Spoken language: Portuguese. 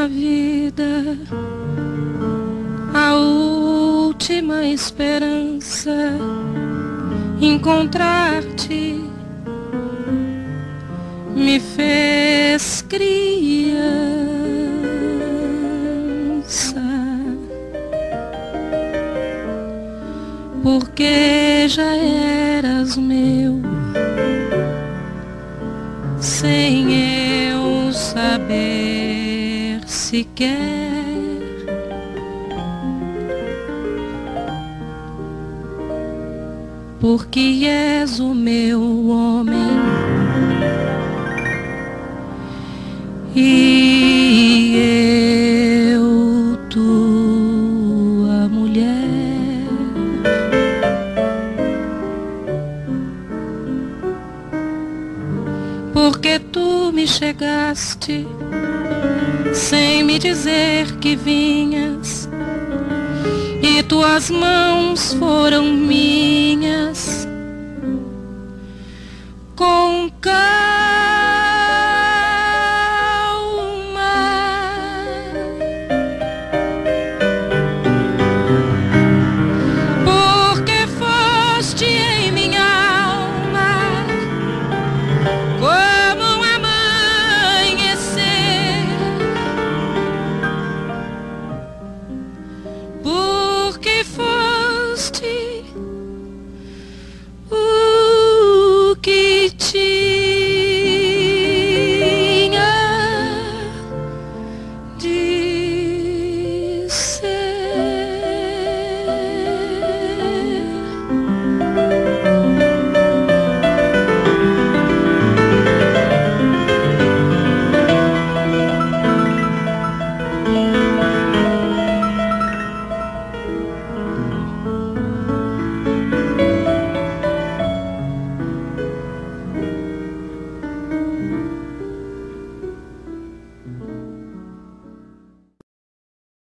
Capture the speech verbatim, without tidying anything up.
na vida, a última esperança, encontrar-te me fez criança, porque já eras meu, sem eu saber sequer. Porque és o meu homem e eu tua mulher. Porque tu me chegaste sem me dizer que vinhas, e tuas mãos foram minhas com carinho.